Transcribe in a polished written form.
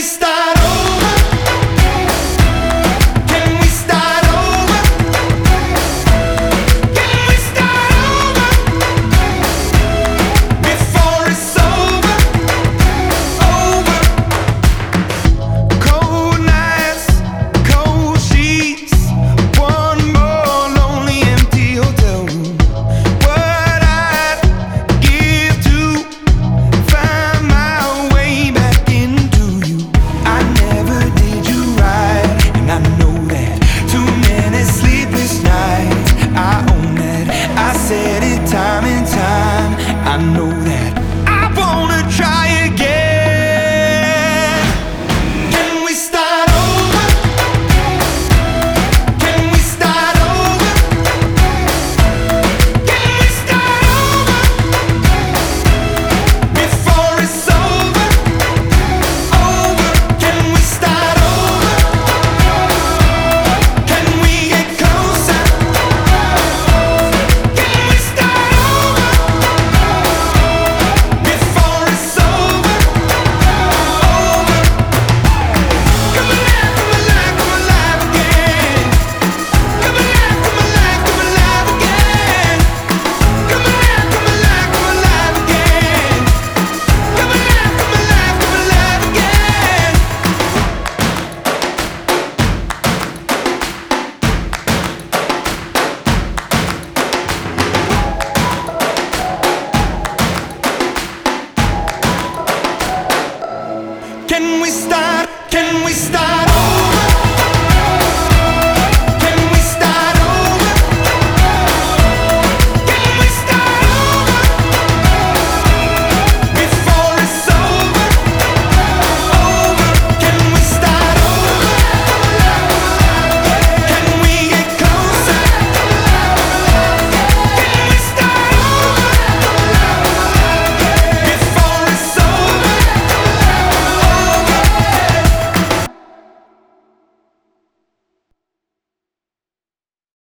start over? Can we start over? Can we start over before it's over? Over. Cold nights, cold sheets, one more lonely empty hotel room. What I'd give to find my way back into you. I never did you right, and I know that. Too many sleepless nights, I own that. I said it time and time, I know that. I wanna try again. Can we start over? Can we start over? Can we start over before it's over? Over. Can we start over? Can we get closer? Can we start over before it's over? Over. Come alive, come alive, come alive again. Come alive, come alive, come alive again. Come alive, come alive, come alive again. Come alive, come alive, come alive again. Can we start? Can we start?